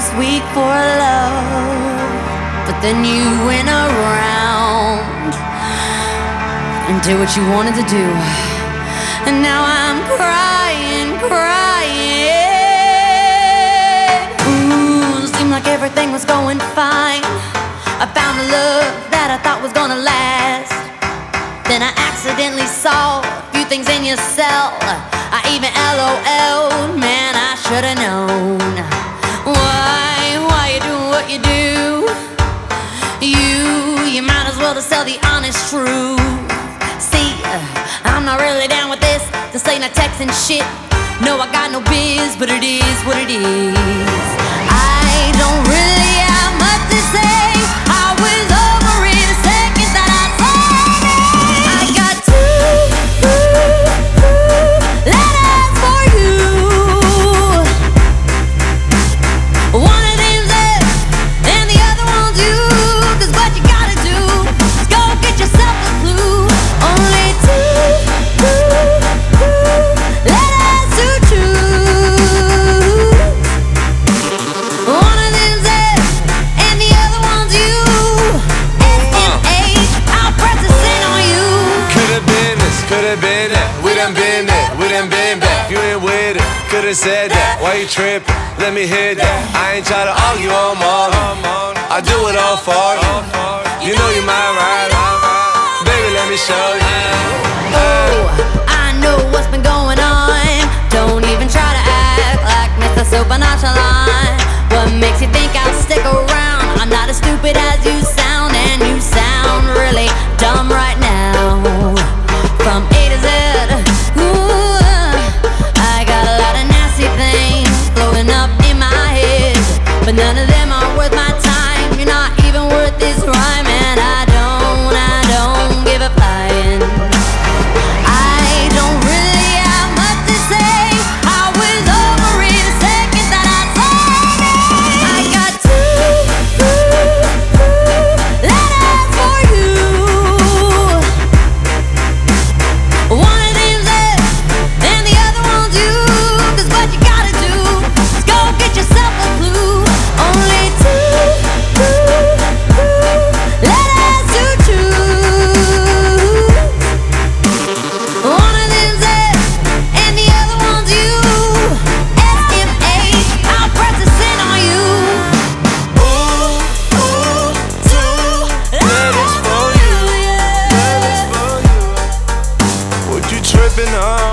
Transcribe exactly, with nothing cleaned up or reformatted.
week for love, but then you went around and did what you wanted to do, and now I'm crying, crying. Ooh, seemed like everything was going fine. I found a love that I thought was gonna last. Then I accidentally saw a few things in your cell. I even LOL'd, man, I should've known. Why, why you doing what you do? You, you might as well just tell the honest truth. See, I'm not really down with this, this ain't a texting shit. No, I got no biz, but it is what it is. I don't really have much to say. I was over it the second that I saw it. I got two letters for you. One of them's it, and the other one's you. Cause what you gotta do is go get yourself a clue. Only two letters to choose. One of them's it, and the other one's you. S M H, I'll press the sin on you. Could've been this, could've been that. We done been there, we done been back. You ain't with it, could've said that. Why you trippin'? Let me hit that. I ain't try to argue on morning. I do it all for you. You know you my rider. Baby, let me show you. Oh, I know what's been going on. Don't even try to act like Mister Super Nonchalant. What makes you think I'll stick around? I'm not as stupid as you sound, and you sound really dumb right now. From A to Z, ooh, I got a lot of nasty things floating up in my head, but none of them are worth my time. You're not even worth this rhyme, and I don't, I don't give a flying. I don't really have much to say. I was over it the second that I saw it. I got two letters for you. One of them's it, and the other one's you. Cause what you gotta do is go get yourself a clue. Only two letters to choose. One of them's it, and the other one's you. S M H, I'll press the sin on you. Ooh, ooh, two letters for you. Letters for you. What you trippin' on?